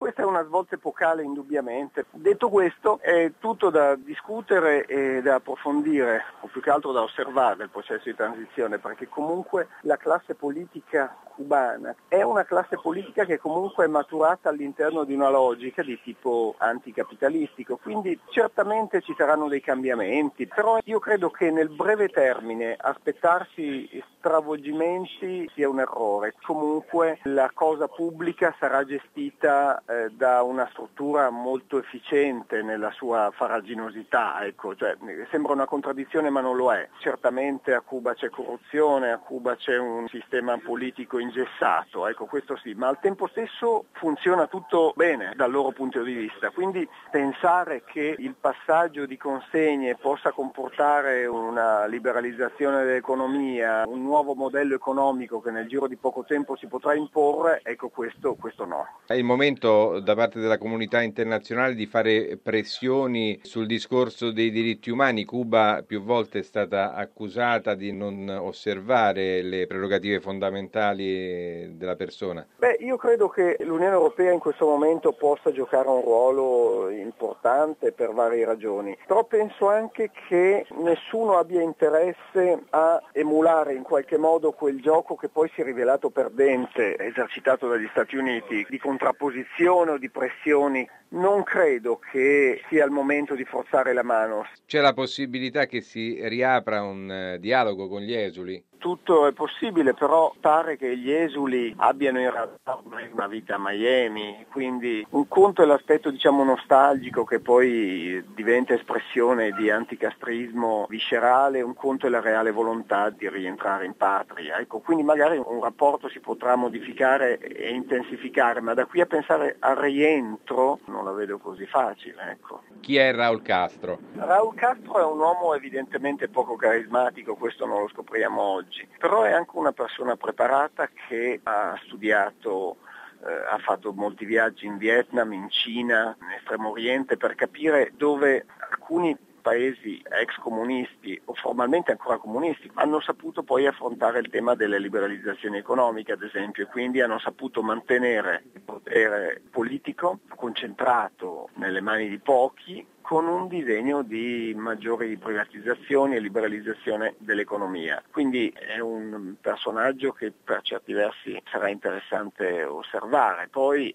questa è una svolta epocale indubbiamente. Detto questo, è tutto da discutere e da approfondire, o più che altro da osservare il processo di transizione, perché comunque la classe politica cubana è una classe politica che comunque è maturata all'interno di una logica di tipo anticapitalistico, quindi certamente ci saranno dei cambiamenti, però io credo che nel breve termine aspettarsi stravolgimenti sia un errore. Comunque la cosa pubblica sarà gestita da una struttura molto efficiente nella sua faraginosità, sembra una contraddizione ma non lo è. Certamente a Cuba c'è corruzione, a Cuba c'è un sistema politico ingessato, questo sì, ma al tempo stesso funziona tutto bene dal loro punto di vista, quindi pensare che il passaggio di consegne possa comportare una liberalizzazione dell'economia, un nuovo modello economico che nel giro di poco tempo si potrà imporre, questo no. È il momento da parte della comunità internazionale di fare pressioni sul discorso dei diritti umani. Cuba più volte è stata accusata di non osservare le prerogative fondamentali della persona. Io credo che l'Unione Europea in questo momento possa giocare un ruolo importante per varie ragioni, però penso anche che nessuno abbia interesse a emulare in qualche modo quel gioco che poi si è rivelato perdente, esercitato dagli Stati Uniti, di contrapposizione o di pressioni. Non credo che sia il momento di forzare la mano. C'è la possibilità che si riapra un dialogo con gli esuli? Tutto è possibile, però pare che gli esuli abbiano in realtà una vita a Miami, quindi un conto è l'aspetto nostalgico che poi diventa espressione di anticastrismo viscerale, un conto è la reale volontà di rientrare in patria. Quindi magari un rapporto si potrà modificare e intensificare, ma da qui a pensare al rientro non la vedo così facile. Chi è Raúl Castro? Raúl Castro è un uomo evidentemente poco carismatico, questo non lo scopriamo oggi, però è anche una persona preparata che ha studiato, ha fatto molti viaggi in Vietnam, in Cina, in Estremo Oriente per capire dove alcuni paesi ex comunisti o formalmente ancora comunisti hanno saputo poi affrontare il tema delle liberalizzazioni economiche, ad esempio, e quindi hanno saputo mantenere il potere politico concentrato nelle mani di pochi, con un disegno di maggiori privatizzazioni e liberalizzazione dell'economia. Quindi è un personaggio che per certi versi sarà interessante osservare. Poi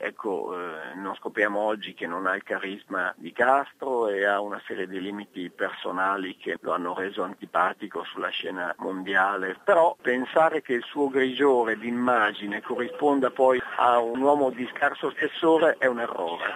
non scopriamo oggi che non ha il carisma di Castro e ha una serie di limiti personali che lo hanno reso antipatico sulla scena mondiale, però pensare che il suo grigiore d'immagine corrisponda poi a un uomo di scarso spessore è un errore.